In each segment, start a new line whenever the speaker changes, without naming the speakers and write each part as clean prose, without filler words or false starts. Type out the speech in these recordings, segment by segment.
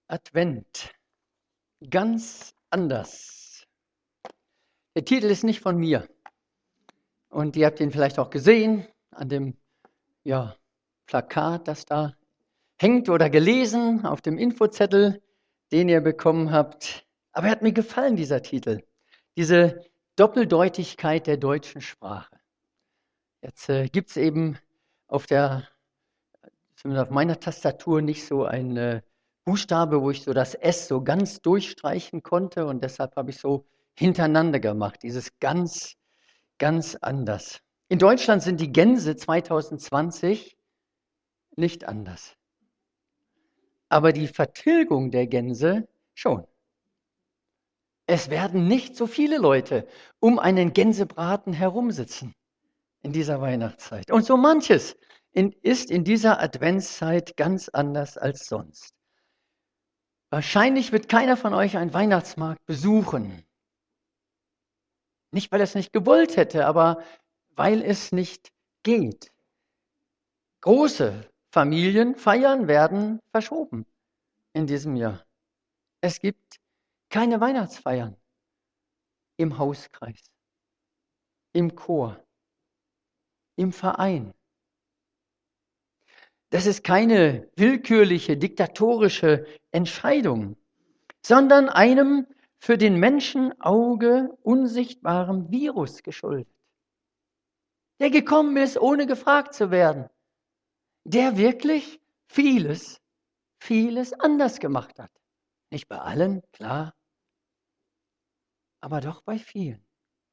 Advent. Ganz anders. Der Titel ist nicht von mir. Und ihr habt ihn vielleicht auch gesehen an dem Plakat, das da hängt oder gelesen auf dem Infozettel, den ihr bekommen habt. Aber er hat mir gefallen, dieser Titel. Diese Doppeldeutigkeit der deutschen Sprache. Jetzt gibt es eben zumindest auf meiner Tastatur nicht so ein Buchstabe, wo ich so das S so ganz durchstreichen konnte, und deshalb habe ich so hintereinander gemacht, dieses ganz, ganz anders. In Deutschland sind die Gänse 2020 nicht anders, aber die Vertilgung der Gänse schon. Es werden nicht so viele Leute um einen Gänsebraten herumsitzen in dieser Weihnachtszeit. Und so manches ist in dieser Adventszeit ganz anders als sonst. Wahrscheinlich wird keiner von euch einen Weihnachtsmarkt besuchen. Nicht, weil er es nicht gewollt hätte, aber weil es nicht geht. Große Familienfeiern werden verschoben in diesem Jahr. Es gibt keine Weihnachtsfeiern im Hauskreis, im Chor, im Verein. Das ist keine willkürliche, diktatorische Entscheidung, sondern einem für den Menschenauge unsichtbaren Virus geschuldet, der gekommen ist, ohne gefragt zu werden, der wirklich vieles, vieles anders gemacht hat. Nicht bei allen, klar, aber doch bei vielen.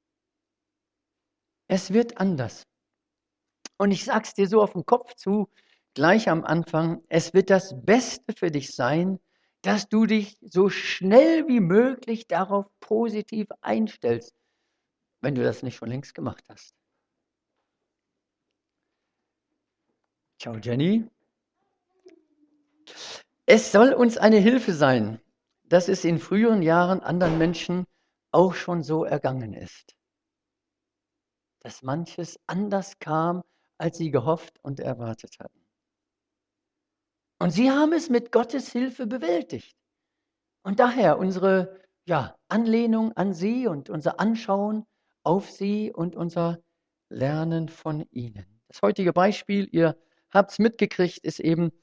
Es wird anders. Und ich sag's dir so auf den Kopf zu, gleich am Anfang, es wird das Beste für dich sein, dass du dich so schnell wie möglich darauf positiv einstellst, wenn du das nicht schon längst gemacht hast. Ciao, Jenny. Es soll uns eine Hilfe sein, dass es in früheren Jahren anderen Menschen auch schon so ergangen ist. Dass manches anders kam, als sie gehofft und erwartet hatten. Und sie haben es mit Gottes Hilfe bewältigt. Und daher unsere Anlehnung an sie und unser Anschauen auf sie und unser Lernen von ihnen. Das heutige Beispiel, ihr habt es mitgekriegt, ist eben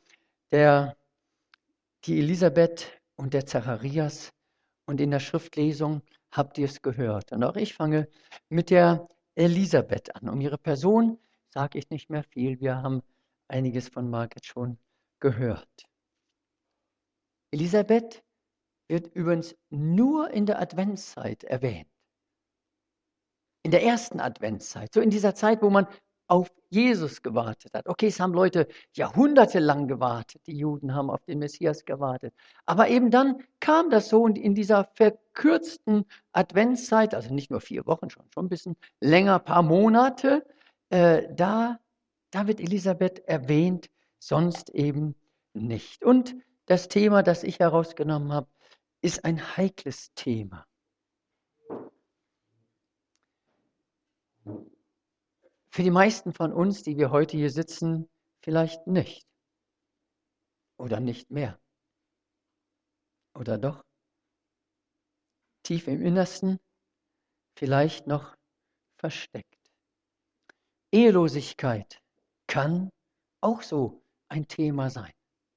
die Elisabeth und der Zacharias. Und in der Schriftlesung habt ihr es gehört. Und auch ich fange mit der Elisabeth an. Um ihre Person sage ich nicht mehr viel. Wir haben einiges von Margret schon gehört. Elisabeth wird übrigens nur in der Adventszeit erwähnt. In der ersten Adventszeit, so in dieser Zeit, wo man auf Jesus gewartet hat. Okay, es haben Leute jahrhundertelang gewartet, die Juden haben auf den Messias gewartet. Aber eben dann kam das so, und in dieser verkürzten Adventszeit, also nicht nur 4 Wochen, schon ein bisschen länger, paar Monate, da wird Elisabeth erwähnt, sonst eben nicht. Und das Thema, das ich herausgenommen habe, ist ein heikles Thema. Für die meisten von uns, die wir heute hier sitzen, vielleicht nicht. Oder nicht mehr. Oder doch? Tief im Innersten vielleicht noch versteckt. Ehelosigkeit kann auch so ein Thema sein,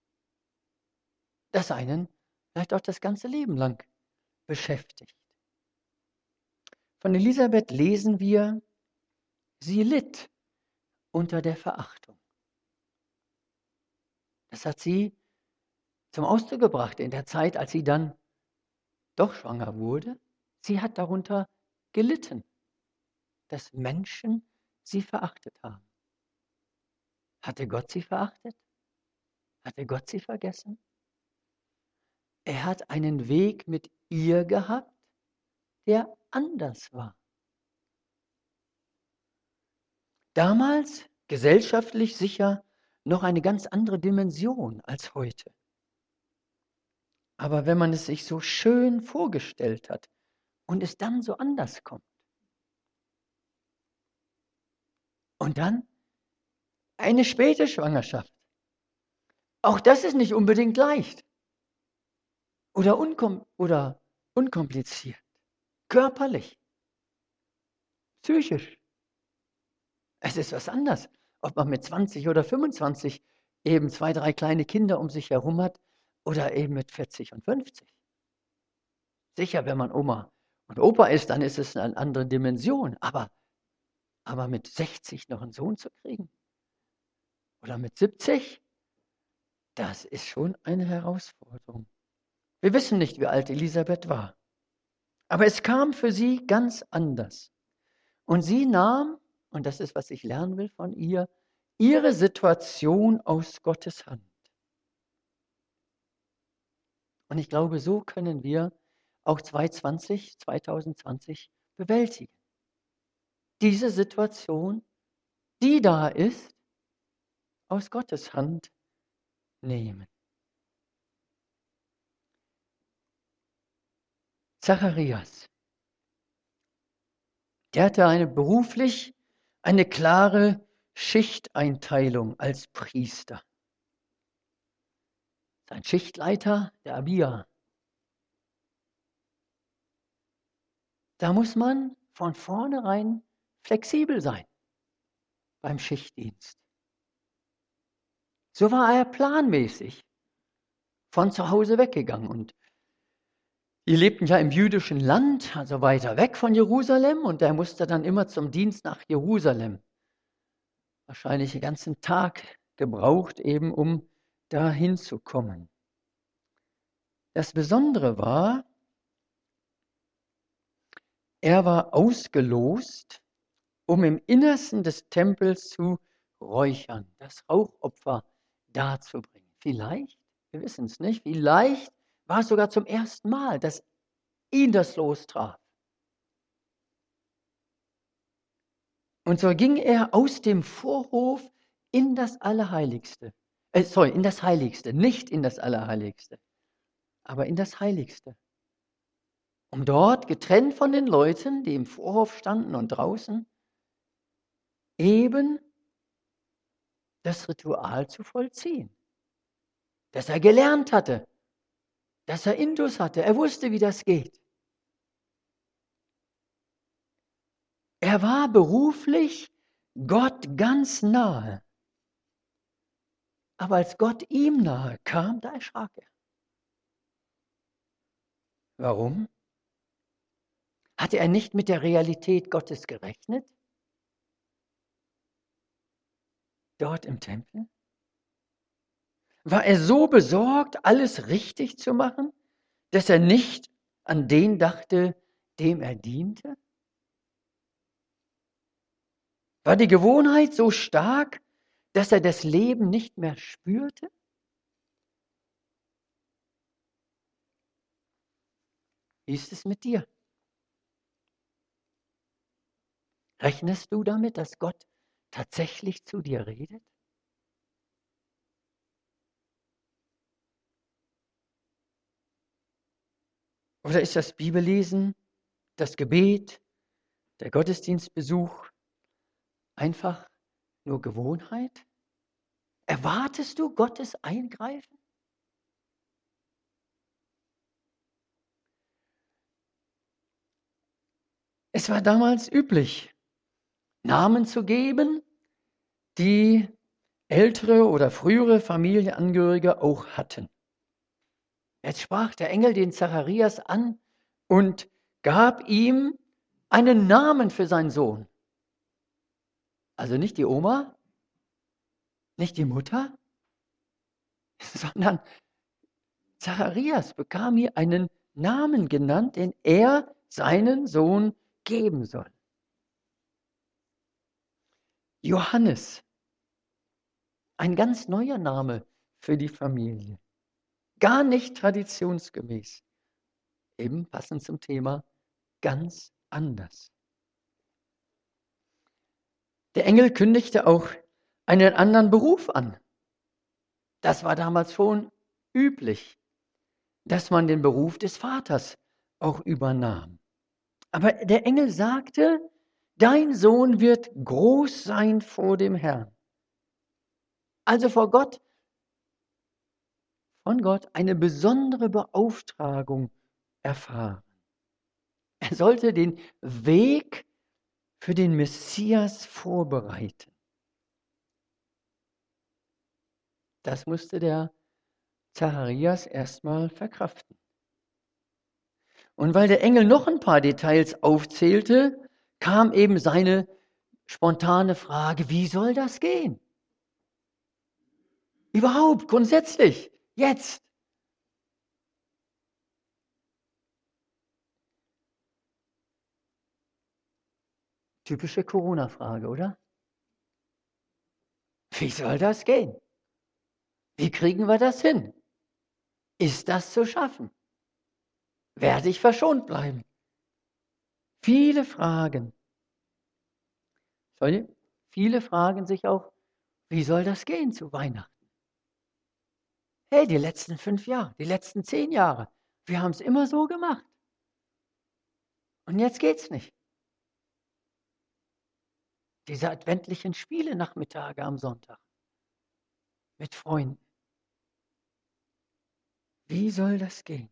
das einen vielleicht auch das ganze Leben lang beschäftigt. Von Elisabeth lesen wir, sie litt unter der Verachtung. Das hat sie zum Ausdruck gebracht in der Zeit, als sie dann doch schwanger wurde. Sie hat darunter gelitten, dass Menschen sie verachtet haben. Hatte Gott sie verachtet? Hatte Gott sie vergessen? Er hat einen Weg mit ihr gehabt, der anders war. Damals gesellschaftlich sicher noch eine ganz andere Dimension als heute. Aber wenn man es sich so schön vorgestellt hat und es dann so anders kommt. Und dann eine späte Schwangerschaft. Auch das ist nicht unbedingt leicht. oder unkompliziert, körperlich, psychisch. Es ist was anderes, ob man mit 20 oder 25 eben 2, 3 kleine Kinder um sich herum hat oder eben mit 40 und 50. Sicher, wenn man Oma und Opa ist, dann ist es eine andere Dimension. Aber mit 60 noch einen Sohn zu kriegen oder mit 70, das ist schon eine Herausforderung. Wir wissen nicht, wie alt Elisabeth war. Aber es kam für sie ganz anders. Und sie nahm, und das ist, was ich lernen will von ihr, ihre Situation aus Gottes Hand. Und ich glaube, so können wir auch 2020 bewältigen. Diese Situation, die da ist, aus Gottes Hand nehmen. Zacharias, der hatte beruflich eine klare Schichteinteilung als Priester. Sein Schichtleiter, der Abia. Da muss man von vornherein flexibel sein beim Schichtdienst. So war er planmäßig von zu Hause weggegangen. Und die lebten ja im jüdischen Land, also weiter weg von Jerusalem. Und er musste dann immer zum Dienst nach Jerusalem. Wahrscheinlich den ganzen Tag gebraucht, eben um dahin zu kommen. Das Besondere war, er war ausgelost, um im Innersten des Tempels zu räuchern, das Rauchopfer darzubringen. Vielleicht, wir wissen es nicht, vielleicht war es sogar zum ersten Mal, dass ihn das Los traf. Und so ging er aus dem Vorhof in das Allerheiligste. In das Heiligste, nicht in das Allerheiligste, aber in das Heiligste. Um dort, getrennt von den Leuten, die im Vorhof standen und draußen, eben das Ritual zu vollziehen. Das er gelernt hatte, dass er Intus hatte. Er wusste, wie das geht. Er war beruflich Gott ganz nahe. Aber als Gott ihm nahe kam, da erschrak er. Warum? Hatte er nicht mit der Realität Gottes gerechnet? Dort im Tempel? War er so besorgt, alles richtig zu machen, dass er nicht an den dachte, dem er diente? War die Gewohnheit so stark, dass er das Leben nicht mehr spürte? Wie ist es mit dir? Rechnest du damit, dass Gott tatsächlich zu dir redet? Oder ist das Bibellesen, das Gebet, der Gottesdienstbesuch einfach nur Gewohnheit? Erwartest du Gottes Eingreifen? Es war damals üblich, Namen zu geben, die ältere oder frühere Familienangehörige auch hatten. Jetzt sprach der Engel den Zacharias an und gab ihm einen Namen für seinen Sohn. Also nicht die Oma, nicht die Mutter, sondern Zacharias bekam hier einen Namen genannt, den er seinen Sohn geben soll. Johannes, ein ganz neuer Name für die Familie. Gar nicht traditionsgemäß. Eben passend zum Thema, ganz anders. Der Engel kündigte auch einen anderen Beruf an. Das war damals schon üblich, dass man den Beruf des Vaters auch übernahm. Aber der Engel sagte, dein Sohn wird groß sein vor dem Herrn. Also vor Gott von Gott eine besondere Beauftragung erfahren. Er sollte den Weg für den Messias vorbereiten. Das musste der Zacharias erstmal verkraften. Und weil der Engel noch ein paar Details aufzählte, kam eben seine spontane Frage, wie soll das gehen? Überhaupt, grundsätzlich, jetzt. Typische Corona-Frage, oder? Wie soll das gehen? Wie kriegen wir das hin? Ist das zu schaffen? Werde ich verschont bleiben? Viele Fragen. Viele fragen sich auch, wie soll das gehen zu Weihnachten? Hey, die letzten 5 Jahre, die letzten 10 Jahre, wir haben es immer so gemacht. Und jetzt geht's nicht. Diese adventlichen Spiele-Nachmittage am Sonntag mit Freunden. Wie soll das gehen?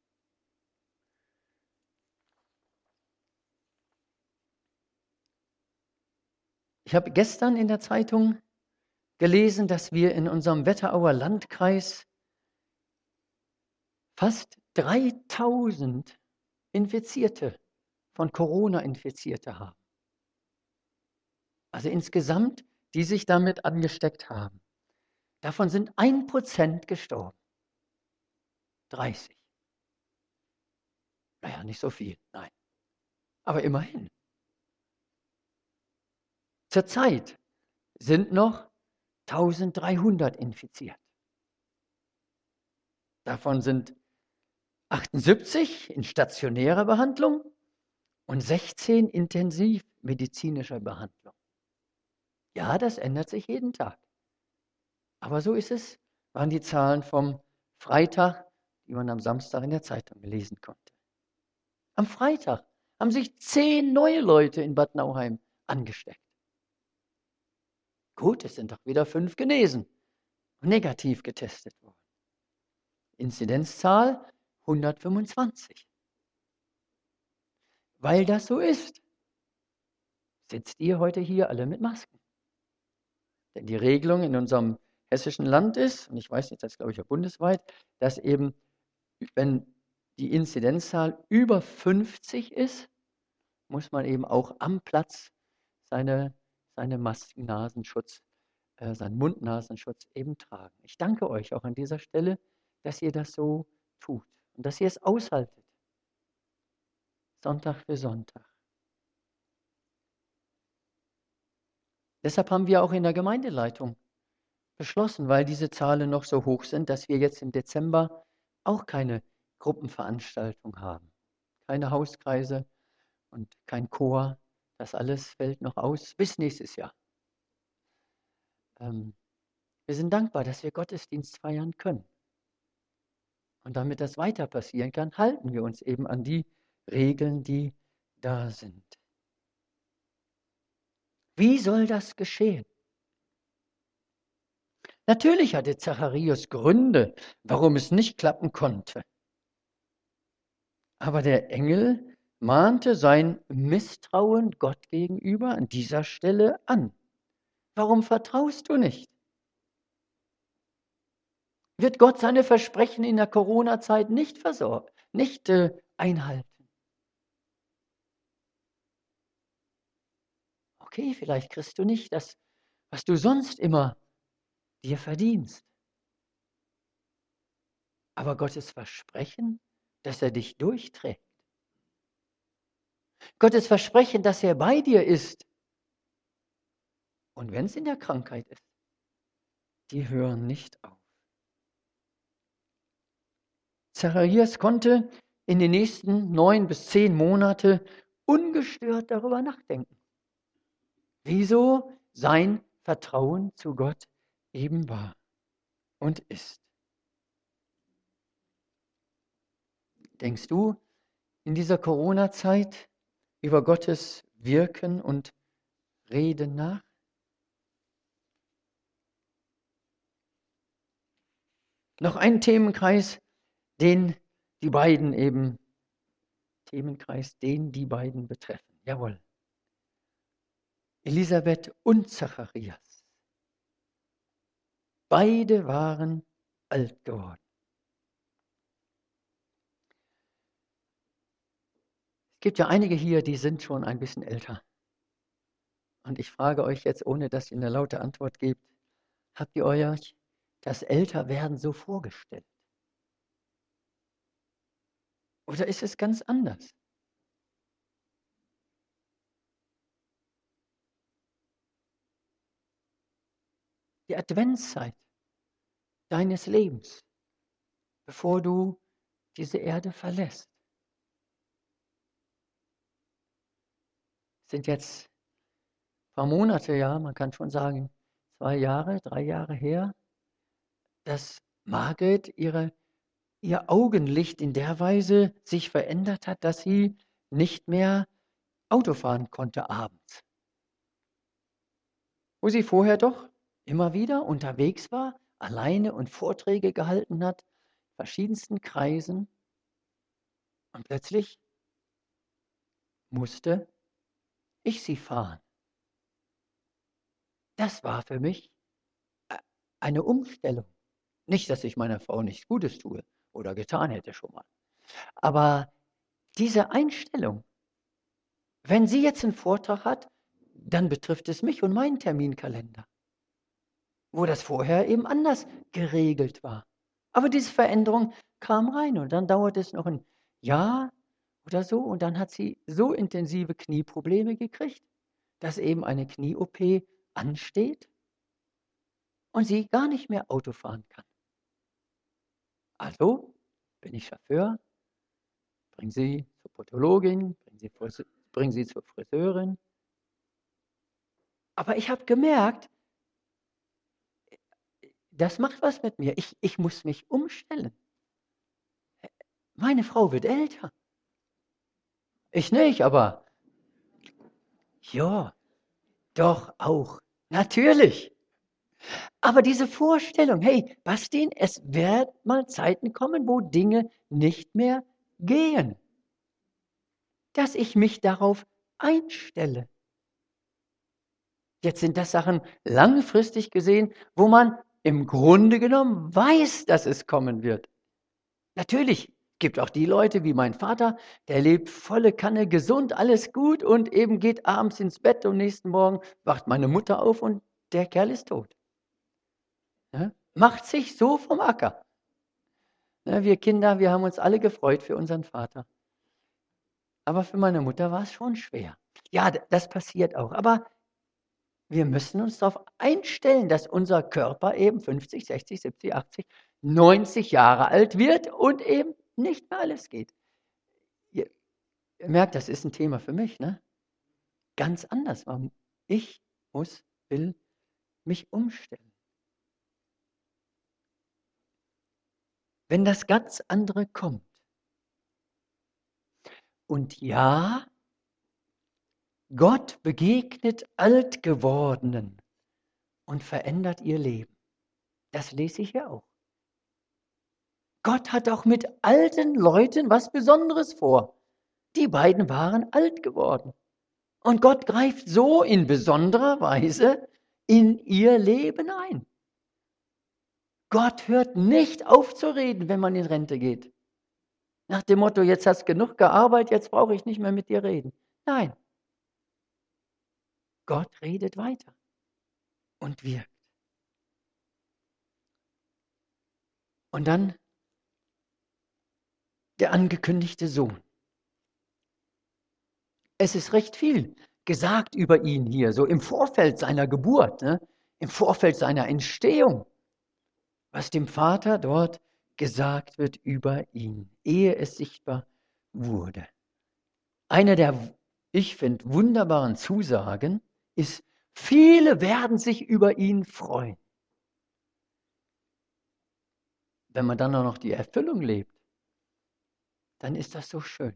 Ich habe gestern in der Zeitung gelesen, dass wir in unserem Wetterauer Landkreis fast 3000 Infizierte von Corona Infizierte haben. Also insgesamt, die sich damit angesteckt haben. Davon sind 1% gestorben. 30. Naja, nicht so viel, nein. Aber immerhin. Zurzeit sind noch 1300 infiziert. Davon sind 78 in stationärer Behandlung und 16 intensivmedizinischer Behandlung. Ja, das ändert sich jeden Tag. Aber so ist es, waren die Zahlen vom Freitag, die man am Samstag in der Zeitung lesen konnte. Am Freitag haben sich 10 neue Leute in Bad Nauheim angesteckt. Gut, es sind doch wieder 5 genesen und negativ getestet worden. Inzidenzzahl 125. Weil das so ist, sitzt ihr heute hier alle mit Masken. Denn die Regelung in unserem hessischen Land ist, und ich weiß nicht, das ist glaube ich auch bundesweit, dass eben, wenn die Inzidenzzahl über 50 ist, muss man eben auch am Platz seine Masken, Nasenschutz, seinen Mund-Nasenschutz eben tragen. Ich danke euch auch an dieser Stelle, dass ihr das so tut und dass ihr es aushaltet. Sonntag für Sonntag. Deshalb haben wir auch in der Gemeindeleitung beschlossen, weil diese Zahlen noch so hoch sind, dass wir jetzt im Dezember auch keine Gruppenveranstaltung haben. Keine Hauskreise und kein Chor. Das alles fällt noch aus bis nächstes Jahr. Wir sind dankbar, dass wir Gottesdienst feiern können. Und damit das weiter passieren kann, halten wir uns eben an die Regeln, die da sind. Wie soll das geschehen? Natürlich hatte Zacharias Gründe, warum es nicht klappen konnte. Aber der Engel mahnte sein Misstrauen Gott gegenüber an dieser Stelle an. Warum vertraust du nicht? Wird Gott seine Versprechen in der Corona-Zeit nicht einhalten? Okay, vielleicht kriegst du nicht das, was du sonst immer dir verdienst. Aber Gottes Versprechen, dass er dich durchträgt. Gottes Versprechen, dass er bei dir ist. Und wenn es in der Krankheit ist, die hören nicht auf. Zacharias konnte in den nächsten 9 bis 10 Monate ungestört darüber nachdenken. Wieso sein Vertrauen zu Gott eben war und ist. Denkst du in dieser Corona-Zeit über Gottes Wirken und Reden nach? Noch ein Themenkreis, den die beiden eben, den die beiden betreffen. Jawohl. Elisabeth und Zacharias. Beide waren alt geworden. Es gibt ja einige hier, die sind schon ein bisschen älter. Und ich frage euch jetzt, ohne dass ihr eine laute Antwort gebt, habt ihr euch das Älterwerden so vorgestellt? Oder ist es ganz anders? Die Adventszeit deines Lebens, bevor du diese Erde verlässt, sind jetzt ein paar Monate, ja, man kann schon sagen, 2 Jahre, 3 Jahre her, dass Margret ihr Augenlicht in der Weise sich verändert hat, dass sie nicht mehr Auto fahren konnte abends. Wo sie vorher doch immer wieder unterwegs war, alleine und Vorträge gehalten hat, in verschiedensten Kreisen. Und plötzlich musste ich sie fahren. Das war für mich eine Umstellung. Nicht, dass ich meiner Frau nichts Gutes tue oder getan hätte schon mal. Aber diese Einstellung, wenn sie jetzt einen Vortrag hat, dann betrifft es mich und meinen Terminkalender, wo das vorher eben anders geregelt war. Aber diese Veränderung kam rein und dann dauert es noch ein Jahr oder so und dann hat sie so intensive Knieprobleme gekriegt, dass eben eine Knie-OP ansteht und sie gar nicht mehr Auto fahren kann. Also bin ich Chauffeur, bring sie zur Podologin, bring sie zur Friseurin. Aber ich habe gemerkt, das macht was mit mir. Ich muss mich umstellen. Meine Frau wird älter. Ich nicht, aber ja, doch auch. Natürlich. Aber diese Vorstellung, hey, Bastin, es wird mal Zeiten kommen, wo Dinge nicht mehr gehen. Dass ich mich darauf einstelle. Jetzt sind das Sachen langfristig gesehen, wo man im Grunde genommen weiß, dass es kommen wird. Natürlich gibt auch die Leute wie mein Vater, der lebt volle Kanne, gesund, alles gut und eben geht abends ins Bett und nächsten Morgen wacht meine Mutter auf und der Kerl ist tot. Ja? Macht sich so vom Acker. Ja, wir Kinder, wir haben uns alle gefreut für unseren Vater. Aber für meine Mutter war es schon schwer. Ja, das passiert auch. Aber wir müssen uns darauf einstellen, dass unser Körper eben 50, 60, 70, 80, 90 Jahre alt wird und eben nicht mehr alles geht. Ihr merkt, das ist ein Thema für mich, ne? Ganz anders. Ich will mich umstellen. Wenn das ganz andere kommt. Und ja, Gott begegnet Altgewordenen und verändert ihr Leben. Das lese ich ja auch. Gott hat auch mit alten Leuten was Besonderes vor. Die beiden waren alt geworden. Und Gott greift so in besonderer Weise in ihr Leben ein. Gott hört nicht auf zu reden, wenn man in Rente geht. Nach dem Motto, jetzt hast du genug gearbeitet, jetzt brauche ich nicht mehr mit dir reden. Nein. Gott redet weiter und wirkt. Und dann der angekündigte Sohn. Es ist recht viel gesagt über ihn hier, so im Vorfeld seiner Geburt, ne? Im Vorfeld seiner Entstehung, was dem Vater dort gesagt wird über ihn, ehe es sichtbar wurde. Eine der, ich finde, wunderbaren Zusagen ist, viele werden sich über ihn freuen. Wenn man dann auch noch die Erfüllung lebt, dann ist das so schön.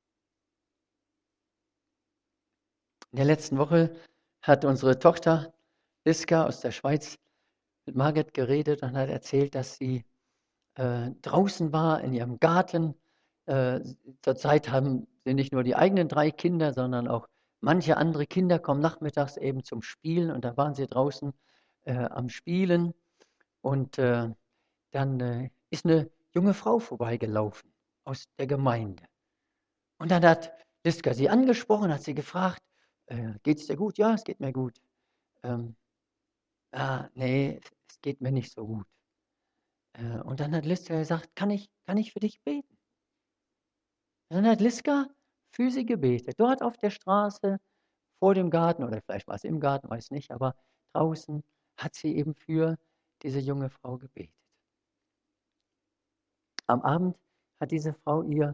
In der letzten Woche hat unsere Tochter Liska aus der Schweiz mit Margret geredet und hat erzählt, dass sie draußen war in ihrem Garten. Zurzeit haben sie nicht nur die eigenen 3 Kinder, sondern auch manche andere Kinder kommen nachmittags eben zum Spielen und da waren sie draußen am Spielen und dann ist eine junge Frau vorbeigelaufen aus der Gemeinde. Und dann hat Liska sie angesprochen, hat sie gefragt, geht es dir gut? Ja, es geht mir gut. Ähm, nee, es geht mir nicht so gut. Und dann hat Liska gesagt, kann ich für dich beten? Und dann hat Liska für sie gebetet, dort auf der Straße, vor dem Garten, oder vielleicht war es im Garten, weiß nicht, aber draußen hat sie eben für diese junge Frau gebetet. Am Abend hat diese Frau ihr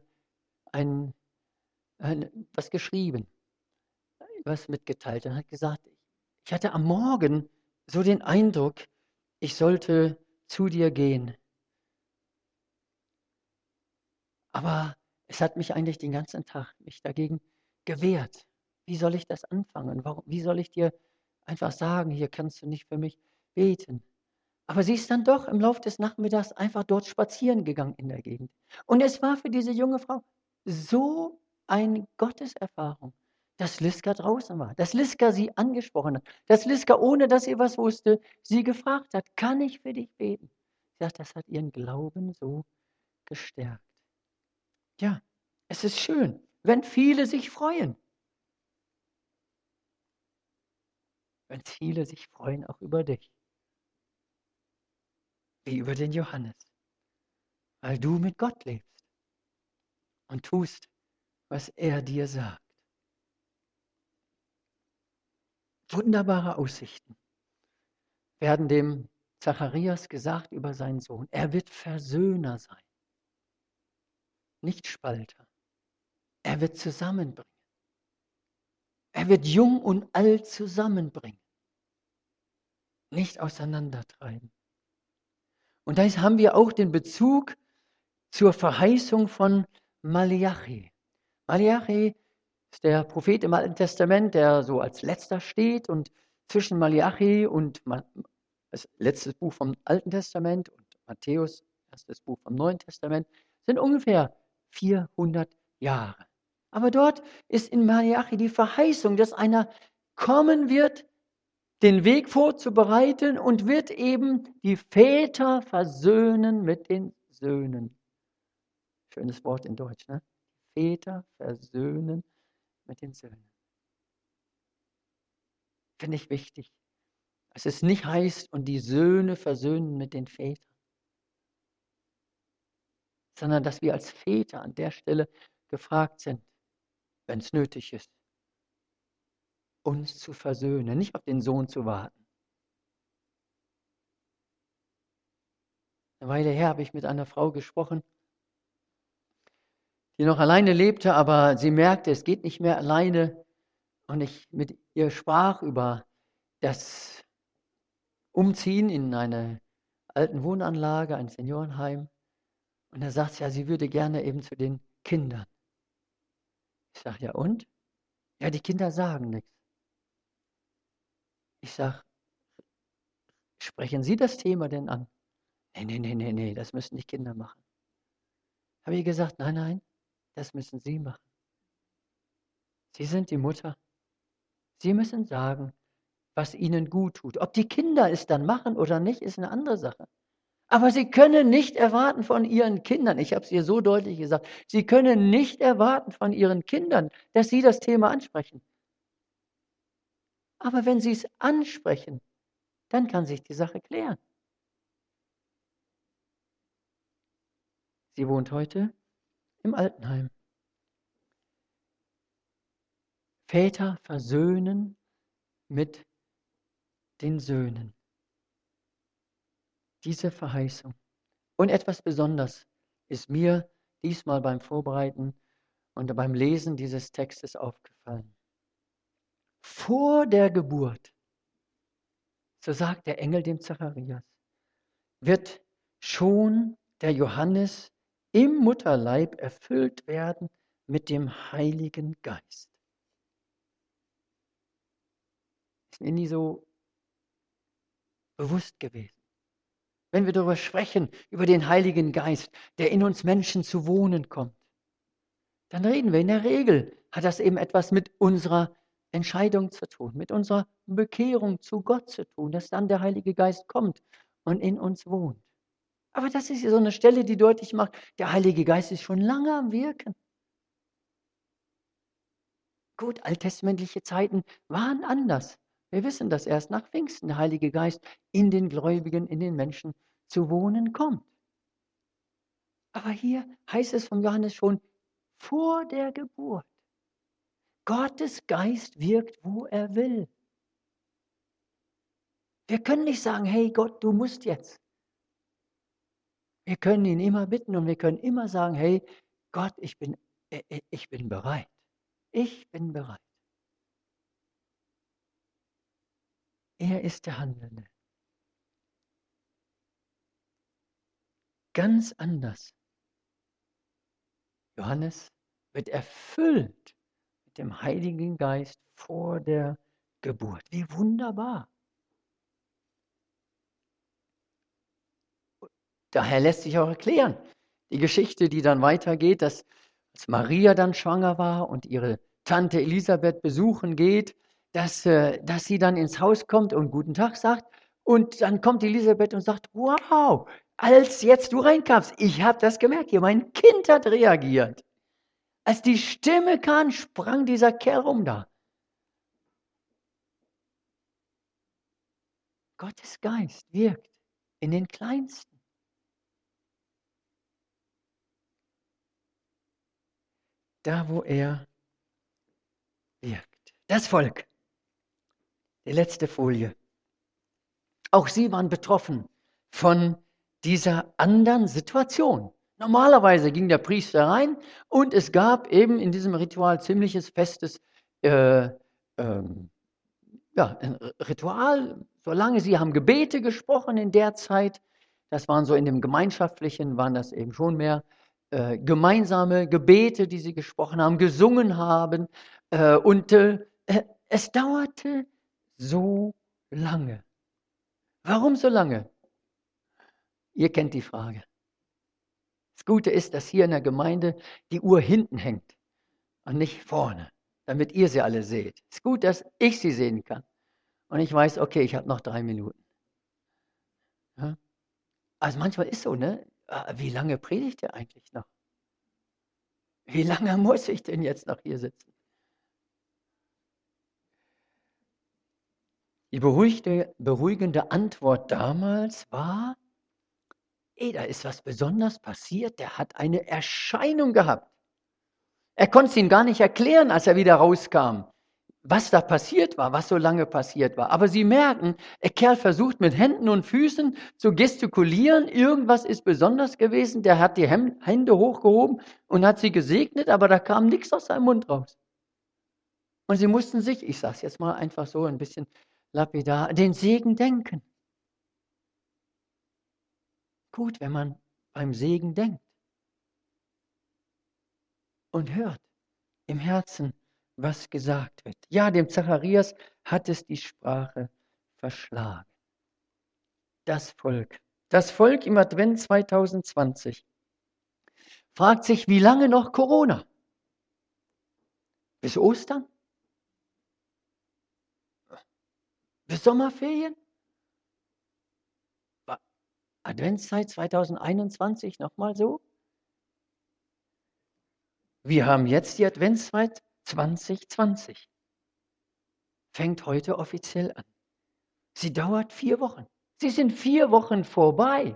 was geschrieben, was mitgeteilt und hat gesagt, ich hatte am Morgen so den Eindruck, ich sollte zu dir gehen. Aber es hat mich eigentlich den ganzen Tag mich dagegen gewehrt. Wie soll ich das anfangen? Wie soll ich dir einfach sagen, hier kannst du nicht für mich beten? Aber sie ist dann doch im Laufe des Nachmittags einfach dort spazieren gegangen in der Gegend. Und es war für diese junge Frau so eine Gotteserfahrung, dass Liska draußen war, dass Liska sie angesprochen hat, dass Liska, ohne dass sie was wusste, sie gefragt hat, kann ich für dich beten? Sie sagt, das hat ihren Glauben so gestärkt. Ja, es ist schön, wenn viele sich freuen. Wenn viele sich freuen auch über dich, wie über den Johannes, weil du mit Gott lebst und tust, was er dir sagt. Wunderbare Aussichten werden dem Zacharias gesagt über seinen Sohn. Er wird Versöhner sein, nicht Spalter. Er wird zusammenbringen. Er wird jung und alt zusammenbringen, nicht auseinandertreiben. Und da haben wir auch den Bezug zur Verheißung von Maleachi. Maleachi ist der Prophet im Alten Testament, der so als letzter steht, und zwischen Maleachi und das letzte Buch vom Alten Testament und Matthäus, erstes Buch vom Neuen Testament, sind ungefähr 400 Jahre. Aber dort ist in Maleachi die Verheißung, dass einer kommen wird, den Weg vorzubereiten und wird eben die Väter versöhnen mit den Söhnen. Schönes Wort in Deutsch, ne? Väter versöhnen mit den Söhnen. Finde ich wichtig. Dass es nicht heißt, und die Söhne versöhnen mit den Vätern, sondern dass wir als Väter an der Stelle gefragt sind, wenn es nötig ist, uns zu versöhnen, nicht auf den Sohn zu warten. Eine Weile her habe ich mit einer Frau gesprochen, die noch alleine lebte, aber sie merkte, es geht nicht mehr alleine. Und ich mit ihr sprach über das Umziehen in eine alten Wohnanlage, ein Seniorenheim. Und da sagt sie, ja, sie würde gerne eben zu den Kindern. Ich sage, ja und? Ja, die Kinder sagen nichts. Ich sage, sprechen Sie das Thema denn an? Nee, das müssen die Kinder machen. Habe ich gesagt, nein, das müssen Sie machen. Sie sind die Mutter. Sie müssen sagen, was ihnen gut tut. Ob die Kinder es dann machen oder nicht, ist eine andere Sache. Aber sie können nicht erwarten von ihren Kindern, ich habe es ihr so deutlich gesagt, sie können nicht erwarten von ihren Kindern, dass sie das Thema ansprechen. Aber wenn sie es ansprechen, dann kann sich die Sache klären. Sie wohnt heute im Altenheim. Väter versöhnen mit den Söhnen. Diese Verheißung. Und etwas Besonderes ist mir diesmal beim Vorbereiten und beim Lesen dieses Textes aufgefallen. Vor der Geburt, so sagt der Engel dem Zacharias, wird schon der Johannes im Mutterleib erfüllt werden mit dem Heiligen Geist. Ist mir nie so bewusst gewesen. wenn wir darüber sprechen, über den Heiligen Geist, der in uns Menschen zu wohnen kommt, dann reden wir in der Regel, hat das eben etwas mit unserer Entscheidung zu tun, mit unserer Bekehrung zu Gott zu tun, dass dann der Heilige Geist kommt und in uns wohnt. Aber das ist so eine Stelle, die deutlich macht, der Heilige Geist ist schon lange am Wirken. Gut, alttestamentliche Zeiten waren anders. Wir wissen das erst nach Pfingsten, der Heilige Geist in den Gläubigen, in den Menschen zu wohnen kommt. Aber hier heißt es von Johannes schon vor der Geburt. Gottes Geist wirkt, wo er will. Wir können nicht sagen, hey Gott, du musst jetzt. Wir können ihn immer bitten und wir können immer sagen, hey Gott, ich bin bereit. Ich bin bereit. Er ist der Handelnde. Ganz anders. Johannes wird erfüllt mit dem Heiligen Geist vor der Geburt. Wie wunderbar. Daher lässt sich auch erklären, die Geschichte, die dann weitergeht, dass als Maria dann schwanger war und ihre Tante Elisabeth besuchen geht, dass sie dann ins Haus kommt und guten Tag sagt. Und dann kommt Elisabeth und sagt, wow, als jetzt du reinkamst, ich habe das gemerkt hier, mein Kind hat reagiert. Als die Stimme kam, sprang dieser Kerl rum da. Gottes Geist wirkt in den Kleinsten. Da, wo er wirkt. Das Volk. Die letzte Folie. Auch sie waren betroffen von dieser anderen Situation. Normalerweise ging der Priester rein und es gab eben in diesem Ritual ziemliches festes ein Ritual. Solange sie haben Gebete gesprochen in der Zeit, das waren so in dem Gemeinschaftlichen, waren das eben schon mehr gemeinsame Gebete, die sie gesprochen haben, gesungen haben. Es dauerte so lange. Warum so lange? Ihr kennt die Frage. Das Gute ist, dass hier in der Gemeinde die Uhr hinten hängt und nicht vorne, damit ihr sie alle seht. Es ist gut, dass ich sie sehen kann. Und ich weiß, okay, ich habe noch 3 Minuten. Ja? Also manchmal ist so, ne? Wie lange predigt er eigentlich noch? Wie lange muss ich denn jetzt noch hier sitzen? Die beruhigende Antwort damals war, da ist was Besonderes passiert, der hat eine Erscheinung gehabt. Er konnte es ihm gar nicht erklären, als er wieder rauskam, was da passiert war, was so lange passiert war. Aber Sie merken, der Kerl versucht mit Händen und Füßen zu gestikulieren, irgendwas ist besonders gewesen, der hat die Hände hochgehoben und hat sie gesegnet, aber da kam nichts aus seinem Mund raus. Und sie mussten sich, ich sage es jetzt mal einfach so ein bisschen lapidar, den Segen denken. Gut, wenn man beim Segen denkt und hört im Herzen, was gesagt wird. Ja, dem Zacharias hat es die Sprache verschlagen. Das Volk im Advent 2020 fragt sich, wie lange noch Corona? Bis Ostern? Bis Sommerferien? Adventszeit 2021 nochmal so? Wir haben jetzt die Adventszeit 2020. Fängt heute offiziell an. Sie dauert 4 Wochen. Sie sind 4 Wochen vorbei.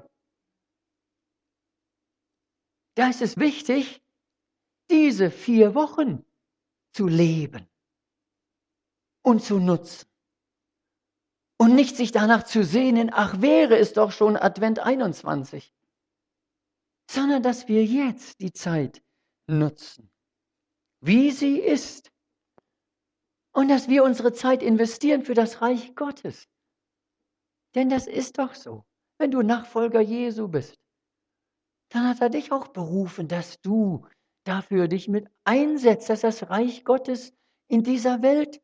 Da ist es wichtig, diese 4 Wochen zu leben und zu nutzen. Und nicht sich danach zu sehnen, ach, wäre es doch schon Advent 21. Sondern dass wir jetzt die Zeit nutzen, wie sie ist. Und dass wir unsere Zeit investieren für das Reich Gottes. Denn das ist doch so. Wenn du Nachfolger Jesu bist, dann hat er dich auch berufen, dass du dafür dich mit einsetzt, dass das Reich Gottes in dieser Welt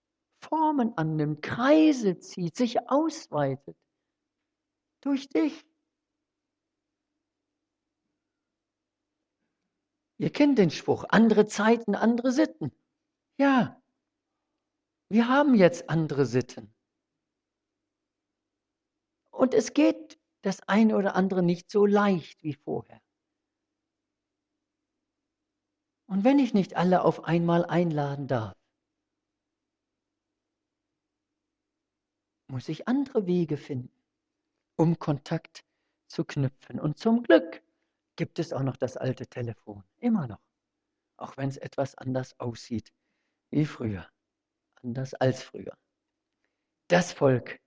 Formen annimmt, Kreise zieht, sich ausweitet. Durch dich, Ihr kennt den Spruch, andere Zeiten, andere Sitten. Ja, wir haben jetzt andere Sitten. Und es geht das eine oder andere nicht so leicht wie vorher. Und wenn ich nicht alle auf einmal einladen darf, muss ich andere Wege finden, um Kontakt zu knüpfen. Und zum Glück gibt es auch noch das alte Telefon. Immer noch. Auch wenn es etwas anders aussieht wie früher. Anders als früher. Das Volk.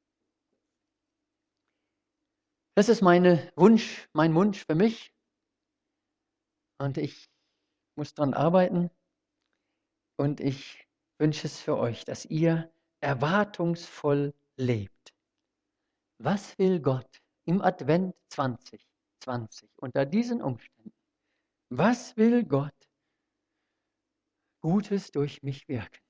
Das ist mein Wunsch für mich. Und ich muss daran arbeiten. Und ich wünsche es für euch, dass ihr erwartungsvoll lebt. Was will Gott im Advent 2020 unter diesen Umständen? Was will Gott Gutes durch mich wirken?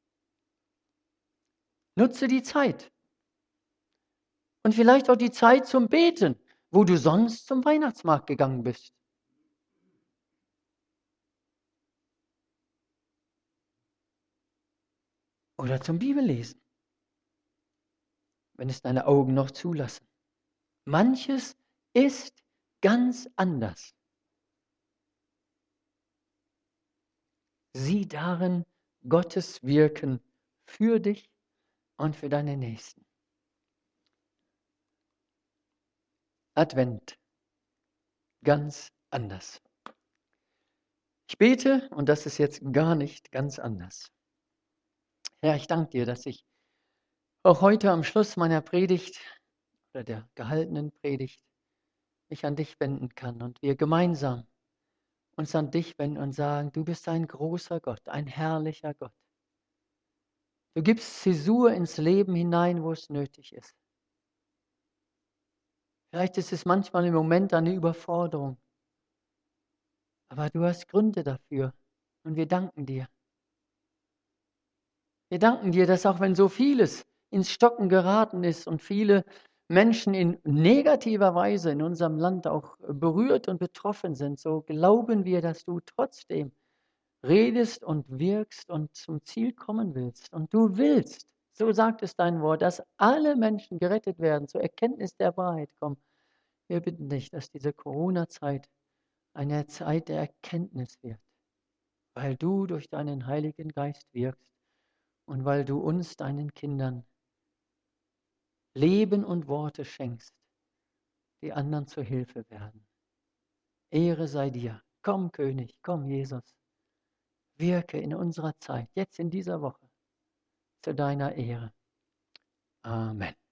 Nutze die Zeit. Und vielleicht auch die Zeit zum Beten, wo du sonst zum Weihnachtsmarkt gegangen bist. Oder zum Bibellesen, wenn es deine Augen noch zulassen. Manches ist ganz anders. Sieh darin Gottes Wirken für dich und für deine Nächsten. Advent, ganz anders. Ich bete, und das ist jetzt gar nicht ganz anders. Herr, ich danke dir, dass ich auch heute am Schluss meiner Predigt oder der gehaltenen Predigt mich an dich wenden kann und wir gemeinsam uns an dich wenden und sagen, du bist ein großer Gott, ein herrlicher Gott. Du gibst Zäsur ins Leben hinein, wo es nötig ist. Vielleicht ist es manchmal im Moment eine Überforderung, aber du hast Gründe dafür und wir danken dir. Wir danken dir, dass auch wenn so vieles ins Stocken geraten ist und viele Menschen in negativer Weise in unserem Land auch berührt und betroffen sind, so glauben wir, dass du trotzdem redest und wirkst und zum Ziel kommen willst. Und du willst, so sagt es dein Wort, dass alle Menschen gerettet werden, zur Erkenntnis der Wahrheit kommen. Wir bitten dich, dass diese Corona-Zeit eine Zeit der Erkenntnis wird, weil du durch deinen Heiligen Geist wirkst und weil du uns, deinen Kindern, Leben und Worte schenkst, die anderen zur Hilfe werden. Ehre sei dir. Komm, König, komm, Jesus. Wirke in unserer Zeit, jetzt in dieser Woche, zu deiner Ehre. Amen.